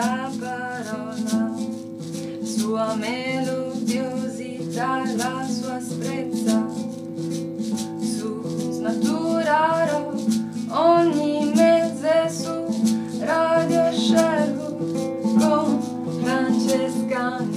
la parola, sua melodiosità, la sua asprezza, su snaturarò ogni mese su Radio Sherwood con Francesca.